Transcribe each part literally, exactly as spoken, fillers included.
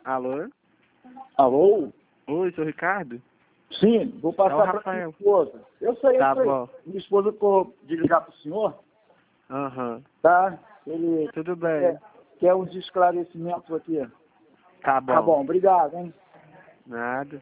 Alô? Alô? Oi, sou o Ricardo? Sim, vou É o passar para Rafael. minha esposa. Eu sei, Tá eu sei. bom. Minha esposa ficou de ligar para o senhor, Aham. tá? Ele Tudo bem. quer, quer uns esclarecimentos aqui. Tá bom. Tá bom, obrigado, hein? Nada.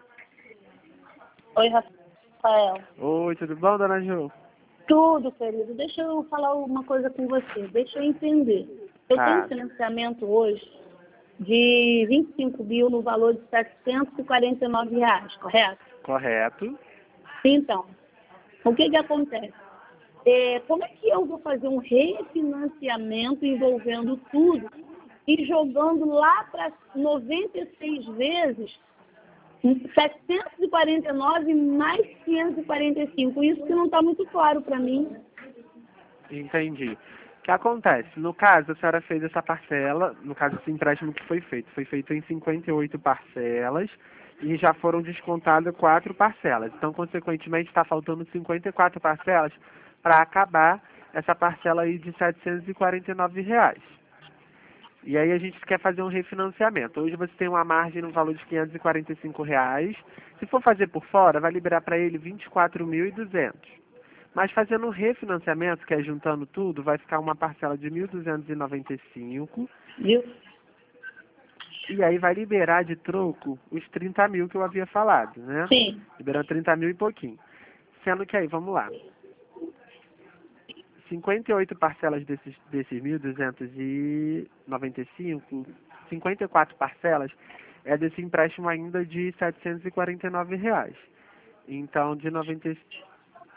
Oi, Rafael. Oi, tudo bom, dona Ju? Tudo, querido. Deixa eu falar uma coisa com você. Deixa eu entender. Eu Tá. tenho financiamento hoje de vinte e cinco mil no valor de setecentos e quarenta e nove reais, correto? Correto. Então, o que que acontece? É, como é que eu vou fazer um refinanciamento envolvendo tudo e jogando lá para noventa e seis vezes setecentos e quarenta e nove mais quinhentos e quarenta e cinco? Isso que não está muito claro para mim. Entendi. O que acontece? No caso, a senhora fez essa parcela, no caso, esse empréstimo que foi feito, foi feito em cinquenta e oito parcelas e já foram descontadas quatro parcelas. Então, consequentemente, está faltando cinquenta e quatro parcelas para acabar essa parcela aí de setecentos e quarenta e nove reais. E aí a gente quer fazer um refinanciamento. Hoje você tem uma margem no valor de quinhentos e quarenta e cinco reais. Se for fazer por fora, vai liberar para ele vinte e quatro mil e duzentos. Mas fazendo um refinanciamento, que é juntando tudo, vai ficar uma parcela de mil duzentos e noventa e cinco. Viu? E aí vai liberar de troco os trinta mil que eu havia falado, né? Sim. Liberando trinta mil e pouquinho. Sendo que aí, vamos lá. cinquenta e oito parcelas desses, desses mil duzentos e noventa e cinco, cinquenta e quatro parcelas é desse empréstimo ainda de setecentos e quarenta e nove reais. Então, de noventa e cinco...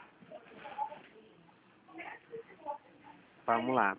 Vamos lá.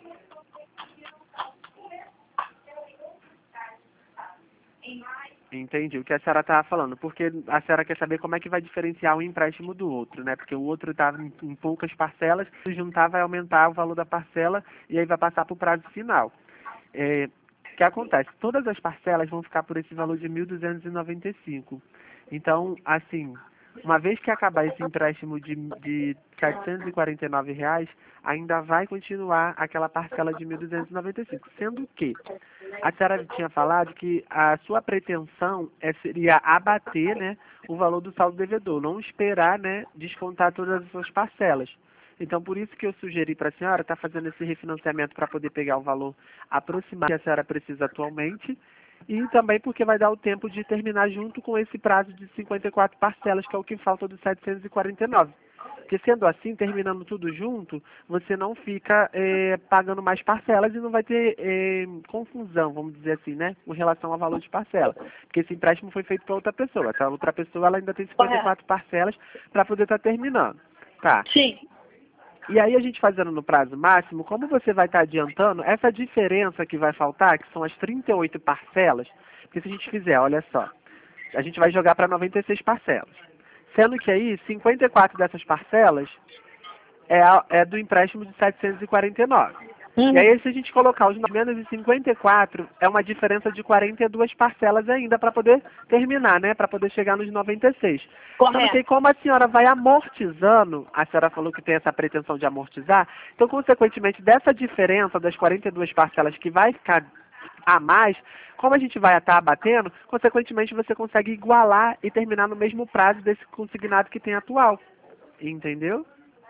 Entendi o que a senhora estava falando, porque a senhora quer saber como é que vai diferenciar um empréstimo do outro, né? Porque o outro estava em, em poucas parcelas, se juntar vai aumentar o valor da parcela e aí vai passar para o prazo final. É, o que acontece? Todas as parcelas vão ficar por esse valor de mil duzentos e noventa e cinco. Então, assim, uma vez que acabar esse empréstimo de, de setecentos e quarenta e nove reais, ainda vai continuar aquela parcela de mil duzentos e noventa e cinco, sendo que a senhora tinha falado que a sua pretensão é, seria abater, né, o valor do saldo devedor, não esperar, né, descontar todas as suas parcelas. Então, por isso que eu sugeri para a senhora estar fazendo esse refinanciamento para poder pegar o valor aproximado que a senhora precisa atualmente e também porque vai dar o tempo de terminar junto com esse prazo de cinquenta e quatro parcelas, que é o que falta dos setecentos e quarenta e nove. Porque sendo assim, terminando tudo junto, você não fica é, pagando mais parcelas e não vai ter é, confusão, vamos dizer assim, né, com relação ao valor de parcela. Porque esse empréstimo foi feito para outra pessoa. Essa outra pessoa ela ainda tem cinquenta e quatro parcelas para poder estar terminando. Tá. Sim. E aí a gente fazendo no prazo máximo, como você vai estar adiantando, essa diferença que vai faltar, que são as trinta e oito parcelas, porque se a gente fizer, olha só, a gente vai jogar para noventa e seis parcelas. Sendo que aí, cinquenta e quatro dessas parcelas é, a, é do empréstimo de setecentos e quarenta e nove. Uhum. E aí, se a gente colocar os menos de cinquenta e quatro, é uma diferença de quarenta e duas parcelas ainda para poder terminar, né? Para poder chegar nos noventa e seis. Correto. Sendo que como a senhora vai amortizando, a senhora falou que tem essa pretensão de amortizar, então, consequentemente, dessa diferença das quarenta e duas parcelas que vai ficar a mais, como a gente vai estar abatendo, consequentemente você consegue igualar e terminar no mesmo prazo desse consignado que tem atual. Entendeu?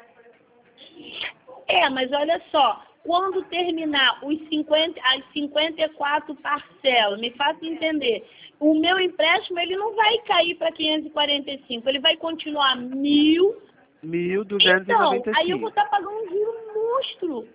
É, mas olha só, quando terminar os cinquenta, as cinquenta e quatro parcelas, me faça entender, o meu empréstimo ele não vai cair para quinhentos e quarenta e cinco, ele vai continuar mil. mil duzentos e noventa e cinco. Então, aí eu vou estar pagando um juro monstro.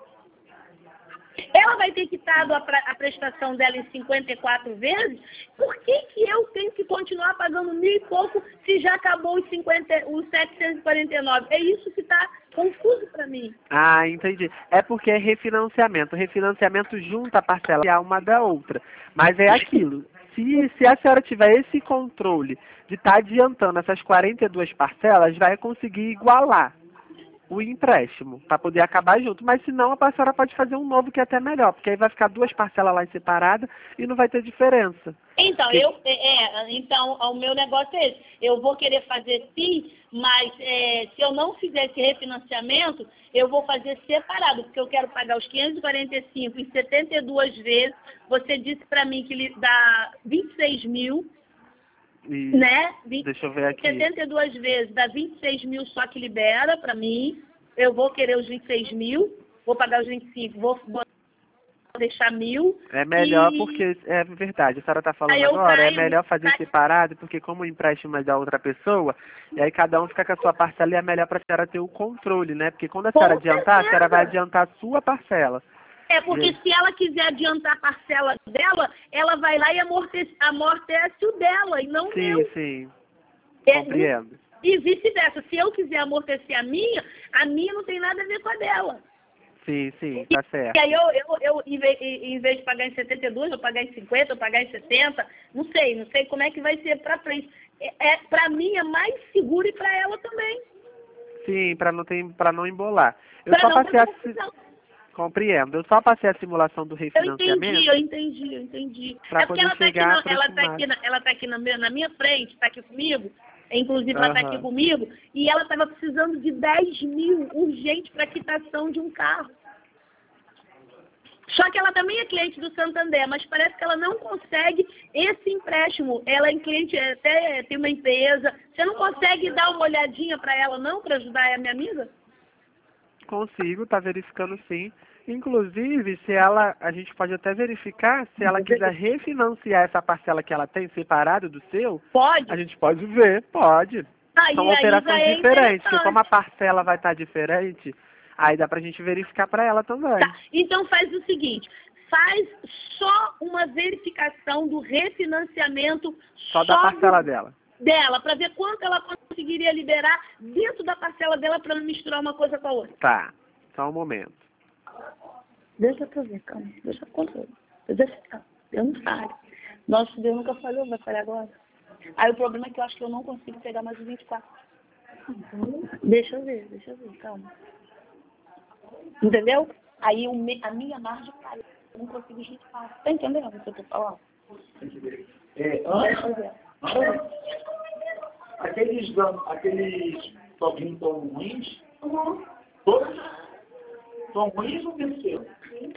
Ela vai ter quitado a, a prestação dela em cinquenta e quatro vezes, por que que eu tenho que continuar pagando mil e pouco se já acabou os, cinquenta, os setecentos e quarenta e nove? É isso que está confuso para mim. Ah, entendi. É porque é refinanciamento. Refinanciamento junta a parcela uma da outra. Mas é aquilo. Se, se a senhora tiver esse controle de estar adiantando essas quarenta e duas parcelas, vai conseguir igualar. o empréstimo, para poder acabar junto. Mas se não, a senhora pode fazer um novo que é até melhor, porque aí vai ficar duas parcelas lá separadas e não vai ter diferença. Então, Porque... eu, é, então, o meu negócio é esse. Eu vou querer fazer sim, mas é, se eu não fizer esse refinanciamento, eu vou fazer separado, porque eu quero pagar os quinhentos e quarenta e cinco em setenta e duas vezes. Você disse para mim que ele dá vinte e seis mil, E... né? vinte, Deixa eu ver aqui. setenta e duas vezes dá vinte e seis mil só que libera para mim. Eu vou querer os vinte e seis mil, vou pagar os vinte e cinco, vou, vou deixar mil. É melhor e... porque, é verdade, a senhora está falando Aí eu agora, caio, é melhor fazer caio... separado, porque como o empréstimo é da outra pessoa, e aí cada um fica com a sua parcela e é melhor para a senhora ter o controle, né? Porque quando a senhora Com adiantar, a senhora vai certeza. adiantar a sua parcela. É, porque se ela quiser adiantar a parcela dela, ela vai lá e amortece, amortece o dela, e não o Sim, meu. sim, É, compreendo. e vice-versa. Se eu quiser amortecer a minha, a minha não tem nada a ver com a dela. Sim, sim, tá certo. E aí eu, eu, eu em, vez, em vez de pagar em setenta e dois, eu pagar em cinquenta, eu pagar em setenta, não sei, não sei como é que vai ser para frente. É, é, para mim é mais seguro e para ela também. Sim, para não ter, para não embolar. Eu Pra só não passei ter a confusão. compreendo. Eu só passei a simulação do Eu entendi, refinanciamento eu entendi, eu entendi. para É porque poder ela está aqui, chegar na, ela tá aproximado. aqui, na, ela tá aqui na, minha, na minha frente, está aqui comigo. Inclusive, ela está aqui Aham. comigo. E ela estava precisando de dez mil urgente para quitação de um carro. Só que ela também é cliente do Santander, mas parece que ela não consegue esse empréstimo. Ela é cliente, até tem uma empresa. Você não consegue dar uma olhadinha para ela, não, para ajudar a minha amiga? Consigo, tá verificando sim. Inclusive, se ela, a gente pode até verificar, se ela quiser refinanciar essa parcela que ela tem separado do seu, Pode? a gente pode ver, pode. Aí, São aí já operações é diferentes, porque como a interessante. parcela vai estar diferente, aí dá pra gente verificar para ela também. Tá, então faz o seguinte, faz só uma verificação do refinanciamento Só da parcela do, dela. dela, para ver quanto ela conseguiria liberar dentro da parcela dela para não misturar uma coisa com a outra. Tá, só um momento. Deixa eu ver, calma, deixa eu controlar. Deixa eu não falho. Nosso Deus nunca falhou, vai falhar agora. Aí o problema é que eu acho que eu não consigo pegar mais os vinte e quatro. Deixa eu ver, deixa eu ver, calma. Entendeu? Aí o me, a minha margem cai. Eu não consigo os vinte e quatro. Tá entendendo o que eu tô falando? É, Deixa eu ver. Deixa eu ver. aqueles, aqueles toquinhos tão ruins, Uhum. todos são ruins ou venceu?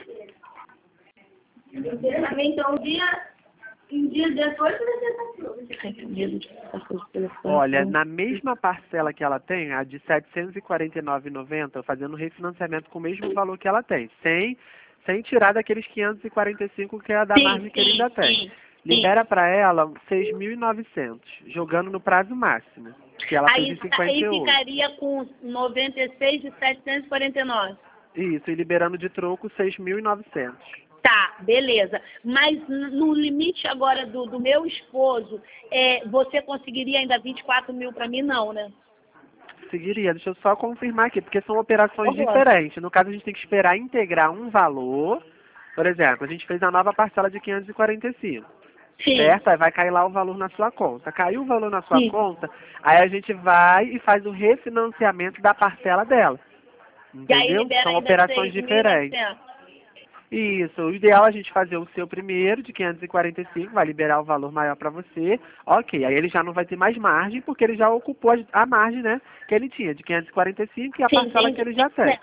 Então, um dia, um dia depois você está com medo de passar coisa pelo telefone. Olha, na mesma parcela que ela tem, a de setecentos e quarenta e nove reais e noventa centavos, fazendo refinanciamento com o mesmo valor que ela tem, sem, sem tirar daqueles quinhentos e quarenta e cinco que é a da Sim, margem que ele ainda sim, tem. sim, sim. Libera para ela seis mil e novecentos, jogando no prazo máximo, que ela fez Aí, em cinquenta aí e oito. ficaria com noventa e seis de setecentos e quarenta e nove. Isso, e liberando de troco seis mil e novecentos. Tá, beleza. Mas no limite agora do, do meu esposo, é, você conseguiria ainda vinte e quatro mil para mim? Não, né? Seguiria, deixa eu só confirmar aqui, porque são operações Por favor. diferentes. No caso, a gente tem que esperar integrar um valor. Por exemplo, a gente fez a nova parcela de quinhentos e quarenta e cinco. Sim. Certo? Aí vai cair lá o valor na sua conta. Caiu o valor na sua Sim. conta, aí a gente vai e faz o refinanciamento da parcela dela. E aí Entendeu? libera São ainda operações seis mil e diferentes. novecentos. Isso, o ideal é a gente fazer o seu primeiro de quinhentos e quarenta e cinco, vai liberar o valor maior para você. Ok, aí ele já não vai ter mais margem, porque ele já ocupou a a margem, né, que ele tinha, de quinhentos e quarenta e cinco e a Sim, parcela que ele já tem.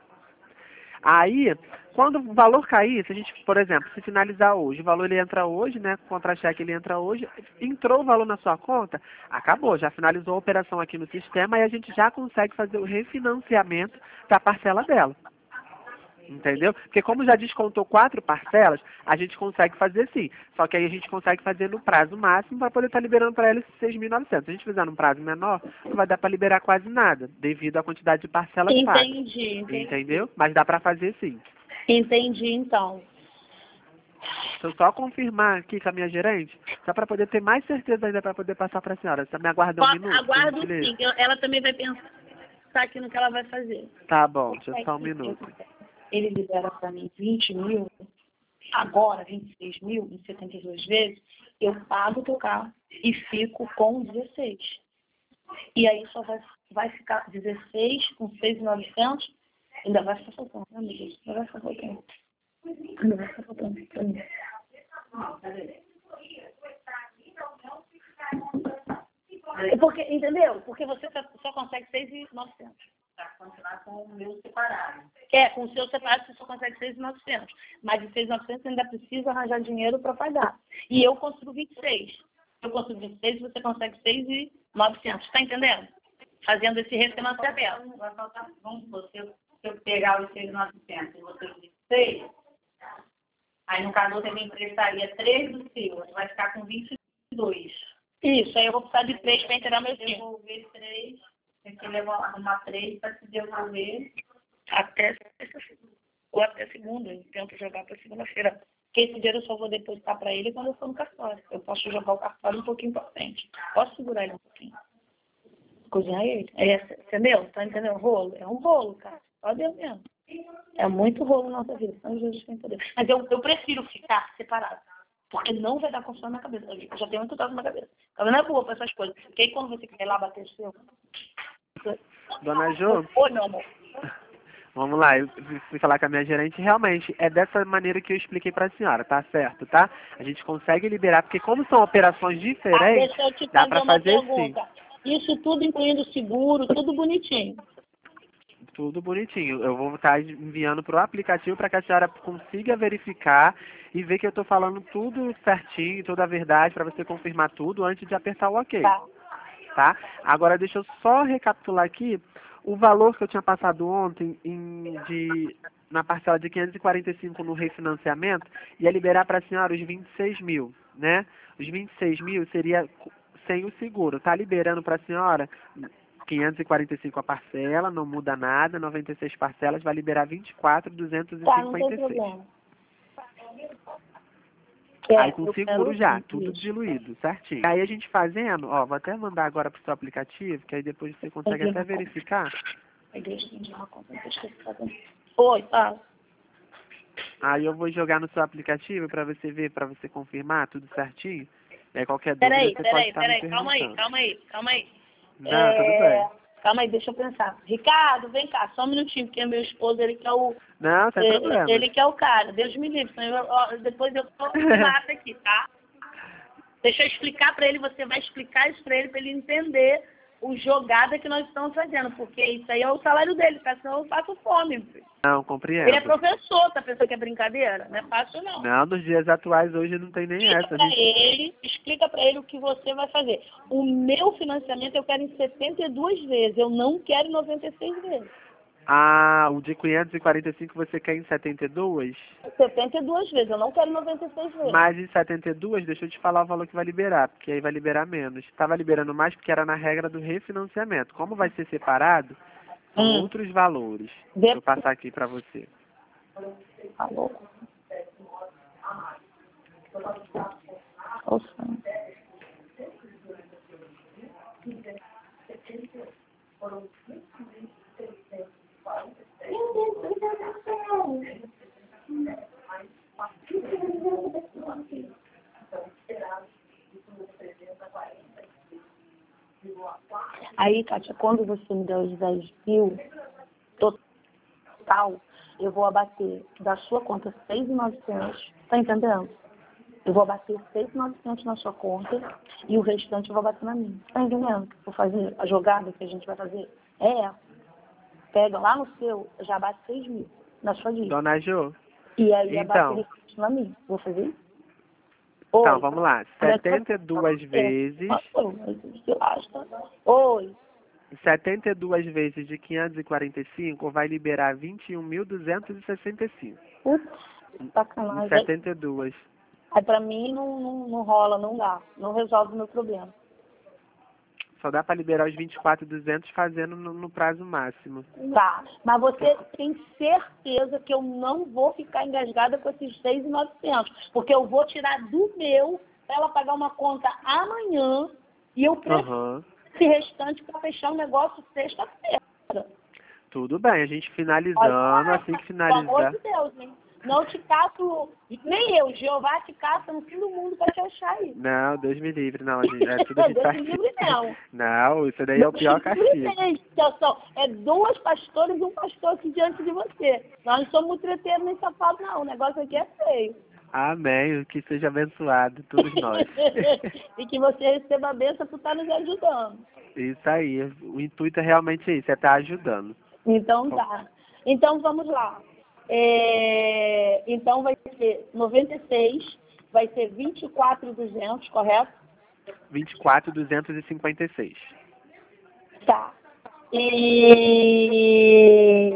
Aí, quando o valor cair, se a gente, por exemplo, se finalizar hoje, o valor ele entra hoje, né, contra-cheque ele entra hoje, entrou o valor na sua conta, acabou, já finalizou a operação aqui no sistema e a gente já consegue fazer o refinanciamento da parcela dela. Entendeu? Porque como já descontou quatro parcelas, a gente consegue fazer sim. Só que aí a gente consegue fazer no prazo máximo para poder estar liberando para ela esses seis mil e novecentos. Se a gente fizer num prazo menor, não vai dar para liberar quase nada, devido à quantidade de parcelas pagas. Entendi, entendi. Entendeu? Mas dá para fazer sim. Entendi, então. Deixa eu só confirmar aqui com a minha gerente, só para poder ter mais certeza ainda para poder passar para a senhora. Você me aguarda um Ó, minuto? por aguardo gentileza? sim, eu- ela também vai pensar aqui no que ela vai fazer. Tá bom, deixa eu só um minuto. Ele libera para mim vinte mil, agora vinte e seis mil, em setenta e duas vezes, eu pago o teu carro e fico com dezesseis. E aí só vai vai ficar dezesseis com seis mil e novecentos. Ainda vai ficar faltando, né, meu Deus? Ainda vai ficar faltando. Ainda vai ficar faltando pra mim. Porque, entendeu? Porque você só, só consegue seis mil e novecentos. Para continuar com o meu separado. É, com o seu separado você só consegue seis mil e novecentos. Mas de seis mil e novecentos você ainda precisa arranjar dinheiro para pagar. E eu construo vinte e seis. Eu construo vinte e seis e você consegue seis mil e novecentos. Está entendendo? Fazendo esse refinanciamento. Vai faltar, vamos supor, se eu, se eu pegar os seis mil e novecentos e você os vinte e seis, aí no caso você me emprestaria três do seu, você vai ficar com vinte e dois. Isso, aí eu vou precisar de três para inteirar meu time. Devolver três, tem que levar, arrumar três para se devolver. Até ou até segunda, eu tento jogar para segunda-feira. Porque esse dinheiro eu só vou depositar para ele quando eu for no cartório. Eu posso jogar o cartório um pouquinho para frente. Posso segurar ele um pouquinho. Cozinhar ele. É, entendeu? Tá entendendo? Rolo. É um rolo, cara. Só Deus mesmo. É muito rolo na nossa vida. São Jesus tem poder. Mas eu, eu prefiro ficar separado. Porque não vai dar confusão na cabeça. Eu já tenho muito dado na cabeça. A não é boa para essas coisas. Porque aí quando você quer lá bater o seu... Dona Jo, Oi, meu amor. vamos lá, eu fui falar com a minha gerente, realmente é dessa maneira que eu expliquei para a senhora, tá certo, tá? A gente consegue liberar, porque como são operações Ah, diferentes, deixa eu te dá fazer para uma fazer sim. pergunta. Isso tudo incluindo seguro, tudo bonitinho. Tudo bonitinho. Eu vou estar enviando para o aplicativo para que a senhora consiga verificar e ver que eu estou falando tudo certinho, toda a verdade, para você confirmar tudo antes de apertar o OK. Tá. Tá? Agora deixa eu só recapitular aqui o valor que eu tinha passado ontem em, de, na parcela de quinhentos e quarenta e cinco no refinanciamento, ia liberar para a senhora os vinte e seis mil, né? Os vinte e seis mil seria sem o seguro. Tá liberando para a senhora quinhentos e quarenta e cinco a parcela, não muda nada, noventa e seis parcelas, vai liberar vinte e quatro mil duzentos e Tá, não tem cinquenta e seis. problema. Aí É, com eu seguro quero já, isso. tudo diluído, certinho. Aí a gente fazendo, ó, vou até mandar agora pro seu aplicativo, que aí depois você consegue até verificar. A igreja tem de uma conta, não esqueci de fazer. Oi, tá. Aí eu vou jogar no seu aplicativo para você ver, para você confirmar tudo certinho. E aí qualquer dúvida Peraí, você pode peraí, estar me peraí, calma aí, perguntando. calma aí, calma aí. Não, É, tudo bem. Calma aí, deixa eu pensar. Ricardo, vem cá, só um minutinho, porque meu esposo, ele quer o... Não, sem ele, problema. ele quer o cara, Deus me livre, senão eu, ó, depois eu tô mata aqui, tá? Deixa eu explicar para ele, você vai explicar isso para ele, para ele entender o jogada que nós estamos fazendo, porque isso aí é o salário dele, tá? Senão eu passo fome. Filho. Não, compreendo. Ele é professor, tá pensando que é brincadeira? Não é fácil, não. Não, nos dias atuais hoje não tem nem Explica essa. para Gente... ele, explica para ele o que você vai fazer. O meu financiamento eu quero em setenta e duas vezes, eu não quero em noventa e seis vezes. Ah, o de quinhentos e quarenta e cinco você quer em setenta e duas? setenta e duas vezes, eu não quero noventa e seis vezes. Mas em setenta e duas, deixa eu te falar o valor que vai liberar, porque aí vai liberar menos. Estava liberando mais porque era na regra do refinanciamento. Como vai ser separado, são Hum. outros valores. De... Deixa eu passar aqui para você. Alô? Nossa. Aí, Kátia, quando você me der os dez mil total, eu vou abater da sua conta seis mil e novecentos, tá entendendo? Eu vou abater seis mil e novecentos na sua conta e o restante eu vou abater na minha. Tá entendendo? Vou fazer a jogada que a gente vai fazer. É essa. Pega lá no seu, já abate seis mil na sua dívida. Dona Jo? E aí Então. abate o na minha. Vou fazer isso? Então, Oi. vamos lá. setenta e duas vezes... Oi. setenta e duas vezes de quinhentos e quarenta e cinco vai liberar vinte e um mil duzentos e sessenta e cinco. Putz, Em sacanagem. setenta e duas. Aí pra mim não, não, não rola, não dá. Não resolve o meu problema. Só dá para liberar os vinte e quatro mil e duzentos fazendo no, no prazo máximo. Tá, mas você tem certeza que eu não vou ficar engasgada com esses seis mil e novecentos, porque eu vou tirar do meu para ela pagar uma conta amanhã e eu preciso Uhum. esse restante para fechar o negócio sexta-feira. Tudo bem, a gente finalizando, Olha, assim que pelo amor finalizar. de Deus, hein? Não te caço, nem eu, Jeová te caça no fim do mundo pra te achar aí. Não, Deus me livre, não, gente, é tudo a gente Deus tá me aqui. livre, não. Não, isso daí é o pior castigo. Situação. É duas pastoras e um pastor aqui diante de você. Nós não somos treteiros nem safados, não. O negócio aqui é feio. Amém, que seja abençoado, todos nós. E que você receba a bênção por estar nos ajudando. Isso aí, o intuito é realmente isso, é estar ajudando. Então tá. Então vamos lá. É, então vai ser noventa e seis, vai ser vinte e quatro mil e duzentos, correto? vinte e quatro mil duzentos e cinquenta e seis. Tá. E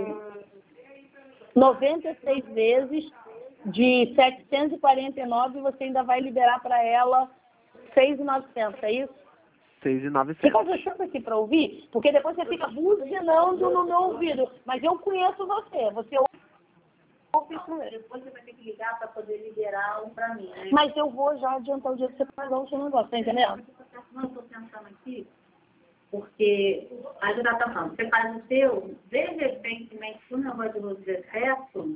noventa e seis vezes de setecentos e quarenta e nove, você ainda vai liberar para ela seis mil e novecentos, é isso? seis mil e novecentos. Fica deixando aqui para ouvir, porque depois você fica buzinando no meu ouvido. Mas eu conheço você, você ouve isso mesmo. Depois você vai ter que ligar para poder liberar um para mim, né? Mas eu vou já adiantar o dia que você pagar o seu negócio, tá entendendo? Não, estou pensando aqui, porque a gente está falando, você faz o seu, de repente, se o negócio de você certo,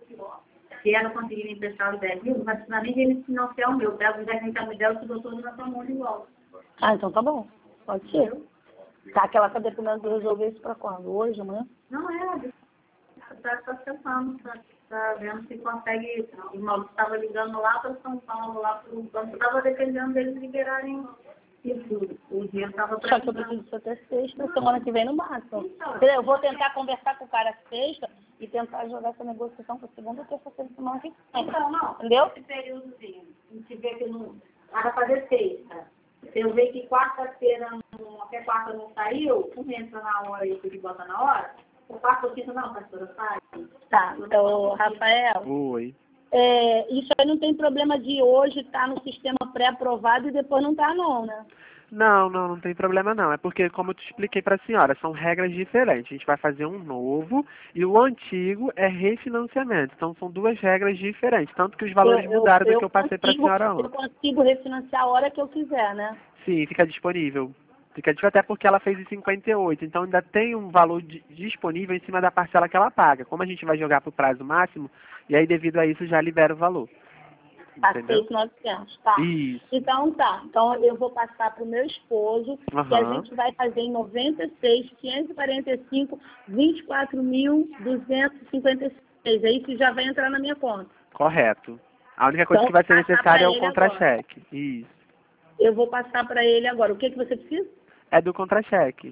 se ela conseguir me emprestar os dez mil, não vai precisar nem de ele financiar o meu. Eu pego os dez mil que ela me der, eu te dou todo na sua mão de volta. Ah, então tá bom. Pode ser. Tá, que ela tá dependendo de resolver isso pra quando? Hoje, amanhã? Não é, está tá tentando, está tá vendo se consegue. O Maurício estava ligando lá para São Paulo, lá para o banco, estava dependendo deles liberarem isso. O dinheiro estava para. Só que eu preciso disso até sexta, semana que vem no máximo. Entendeu? Eu vou tentar conversar com o cara sexta e tentar jogar essa negociação para segunda ou terça-feira semana que vem. Então, não, entendeu? Esse períodozinho, a gente vê que não. Para fazer sexta. Se eu ver que quarta-feira, até quarta não saiu, um entra na hora e outro que bota na hora, o quarto quinta não, pastora, sai. Tá, então, Rafael. Oi. É, isso aí não tem problema de hoje estar no sistema pré-aprovado e depois não tá não, né? Não, não, não tem problema não. É porque, como eu te expliquei para a senhora, são regras diferentes. A gente vai fazer um novo e o antigo é refinanciamento. Então, são duas regras diferentes. Tanto que os valores Eu- eu- mudaram do eu que eu passei para a consigo- senhora Eu ontem. consigo refinanciar a hora que eu quiser, né? Sim, fica disponível. Fica disponível até porque ela fez em cinquenta e oito. Então, ainda tem um valor di- disponível em cima da parcela que ela paga. Como a gente vai jogar para o prazo máximo, e aí, devido a isso, já libera o valor. Tá Entendeu? seis mil e novecentos, tá? Isso. Então tá. Então eu vou passar para o meu esposo, que a Aham. gente vai fazer em noventa e seis, quinhentos e quarenta e cinco, vinte e quatro mil, duzentos e cinquenta e seis. Aí isso já vai entrar na minha conta. Correto. A única coisa Então, que vai ser passar necessária é pra o ele contra-cheque. Isso. Eu vou passar para ele agora. O que, que você precisa? É do contra-cheque.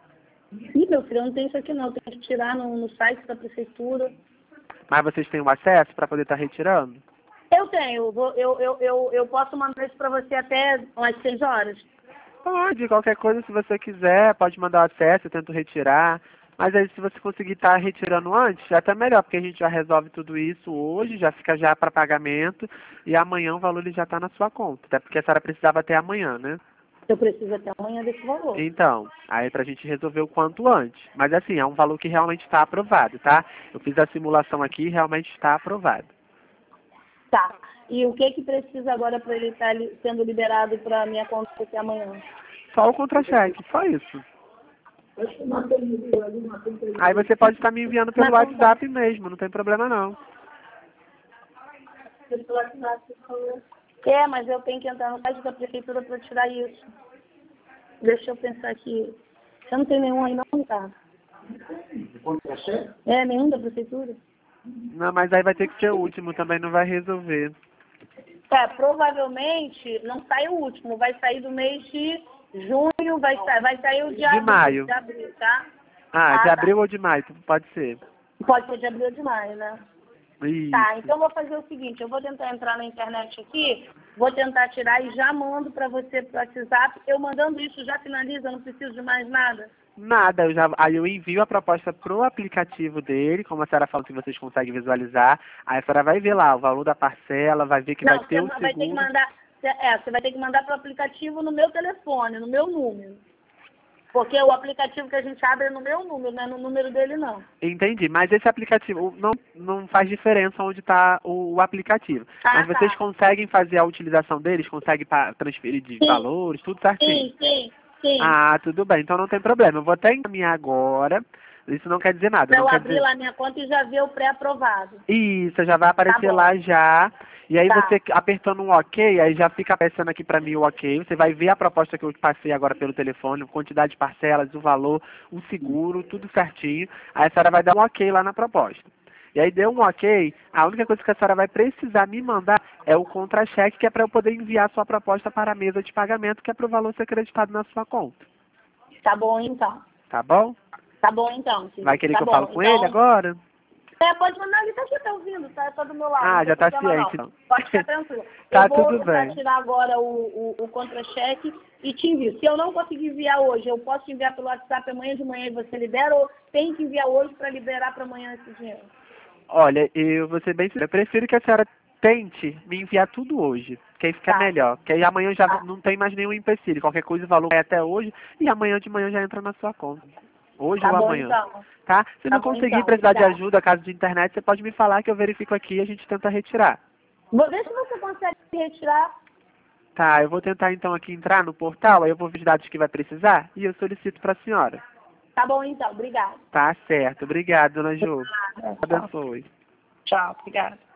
Ih, meu filho, eu não tenho isso aqui não. Eu tenho que tirar no, no site da prefeitura. Mas vocês têm o acesso para poder estar retirando? Eu tenho. Eu, vou- eu, eu, eu, eu posso mandar isso para você até umas seis horas. Pode, qualquer coisa, se você quiser, pode mandar o acesso, eu tento retirar. Mas aí, se você conseguir estar retirando antes, já tá melhor, porque a gente já resolve tudo isso hoje, já fica já para pagamento, e amanhã o valor ele já está na sua conta. Até porque a senhora precisava até amanhã, né? Eu preciso até amanhã desse valor. Então, aí pra gente resolver o quanto antes. Mas assim, é um valor que realmente está aprovado, tá? Eu fiz a simulação aqui e realmente está aprovado. Tá. E o que que precisa agora para ele estar li- sendo liberado para minha conta até amanhã? Só o contra-cheque, só isso. Aí você pode estar me enviando pelo Mas não dá. WhatsApp mesmo, não tem problema não. É, mas eu tenho que entrar no site da prefeitura para tirar isso. Deixa eu pensar aqui. Você não tem nenhum aí não, tá? É, nenhum da prefeitura? Não, mas aí vai ter que ser o último, também não vai resolver. É, provavelmente não sai o último, vai sair do mês de junho, vai, sa vai sair o de, abril, maio. de abril, tá? Ah, Ah, de tá. abril ou de maio, pode ser. Pode ser de abril ou de maio, né? Isso. Tá, então eu vou fazer o seguinte, eu vou tentar entrar na internet aqui, vou tentar tirar e já mando para você pro WhatsApp. Eu mandando isso já finaliza, não preciso de mais nada. Nada, eu já, aí eu envio a proposta pro aplicativo dele, como a senhora falou que vocês conseguem visualizar. Aí a senhora vai ver lá o valor da parcela, vai ver que Não, vai ter você o vai ter que seguro. mandar, é, você vai ter que mandar pro aplicativo no meu telefone, no meu número. Porque o aplicativo que a gente abre é no meu número, não é no número dele não. Entendi, mas esse aplicativo não, não faz diferença onde está o, o aplicativo. Ah, mas vocês tá. conseguem fazer a utilização deles, conseguem pa- transferir de Sim. valores, tudo certinho. Sim, sim, sim. Ah, tudo bem, então não tem problema. Eu vou até encaminhar agora Isso não quer dizer nada. Pra não eu quer abrir dizer... lá minha conta e já ver o pré-aprovado. Isso, já vai aparecer Tá lá já. E aí Tá. você apertando um OK, aí já fica aparecendo aqui para mim o OK. Você vai ver a proposta que eu passei agora pelo telefone, quantidade de parcelas, o valor, o seguro, tudo certinho. Aí a senhora vai dar um OK lá na proposta. E aí deu um OK, a única coisa que a senhora vai precisar me mandar é o contra-cheque, que é para eu poder enviar a sua proposta para a mesa de pagamento, que é para o valor ser acreditado na sua conta. Tá bom, então. Tá bom? Tá bom, então. Filho. Vai querer tá que eu bom. fale com então... ele agora? É, pode mandar, ele tá aqui, tá ouvindo, tá, tá do meu lado. Ah, não tem já tá problema, ciente, não. então. Pode ficar tranquilo. Tá eu vou tudo tentar bem. tirar agora o, o, o contra-cheque e te envio. Se eu não conseguir enviar hoje, eu posso te enviar pelo WhatsApp amanhã de manhã e você libera, ou tem que enviar hoje para liberar para amanhã esse dinheiro? Olha, eu vou ser bem sincero, eu prefiro que a senhora tente me enviar tudo hoje, que aí fica Tá. melhor. Que aí amanhã já Tá. não tem mais nenhum empecilho. Qualquer coisa o valor vai até hoje e amanhã de manhã já entra na sua conta. Hoje Tá ou bom, amanhã. então. Tá? Se Tá não bom, conseguir então. precisar de Obrigada. ajuda, caso de internet, você pode me falar que eu verifico aqui e a gente tenta retirar. Vou ver se você consegue retirar. Tá, eu vou tentar então aqui entrar no portal, aí eu vou ver os dados que vai precisar e eu solicito para a senhora. Tá bom, então. Obrigada. Tá certo. Obrigado, dona Ju. Tchau. Abençoe. Tchau. Obrigada.